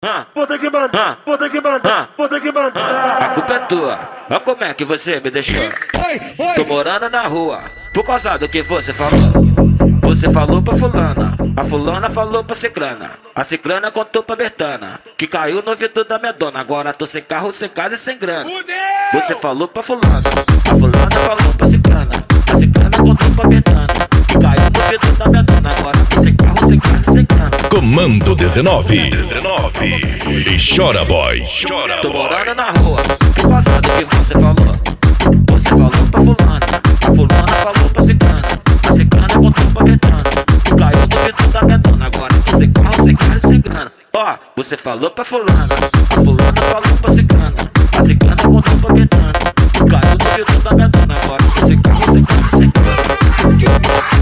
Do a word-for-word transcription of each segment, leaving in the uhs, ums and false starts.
Ah, Vou ter que mandar, vou ter que mandar, vou ter que mandar. a culpa é tua. Olha como é que você me deixou. Tô morando na rua por causa do que você falou. Você falou pra fulana, a fulana falou pra ciclana, a ciclana contou pra Bertana, que caiu no ouvido da minha dona. Agora tô sem carro, sem casa e sem grana. Você falou pra fulana, a fulana falou pra ciclana, a ciclana contou pra Bertana, que caiu no ouvido da minha dona. Agora tô sem carro, sem casa e sem grana. Comando dezenove. dezenove. E chora, boy. Chora, Tô boy. morando na rua por causa do que você falou. Você falou pra fulana, a fulana falou pra ciclana, a ciclana contou pra Bertana, que caiu no ouvido da minha dona. Agora tô sem carro, sem casa e sem grana. Ó, você falou pra fulana, a fulana falou pra ciclana, a ciclana contou pra Bertana, que caiu no ouvido da minha dona. Agora tô sem carro, sem casa e sem grana.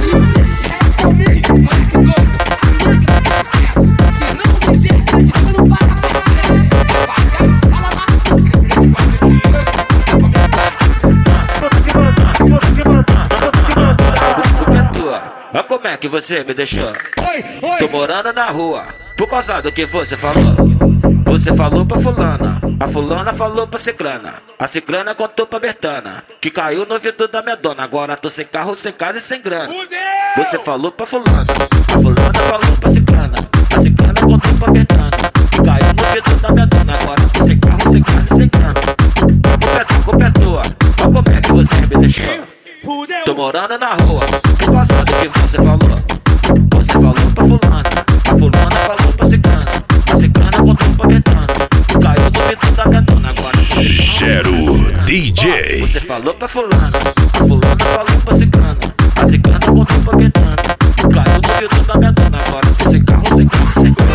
Olha como é que você me deixou. Tô morando na rua por causa do que você falou. Você falou pra fulana, a fulana falou pra ciclana, a ciclana contou pra Bertana, que caiu no ouvido da minha dona. Agora tô sem carro, sem casa e sem grana. Você falou pra fulana, a fulana falou pra ciclana, a ciclana contou pra Bertana, que caiu no ouvido da minha dona. Agora tô sem carro, sem casa e sem grana. A culpa é tua, olha como é que você me deixou. Tô morando na rua por causa do que você falou. Você falou pra fulana, a fulana falou pra ciclana, a ciclana contou pra Bertana, caiu no ouvido da minha dona. Agora Gero D J. você falou pra fulana, a fulana falou pra ciclana, a ciclana contou pra Bertana, caiu no ouvido da minha dona. Agora tô sem carro, sem casa, sem grana.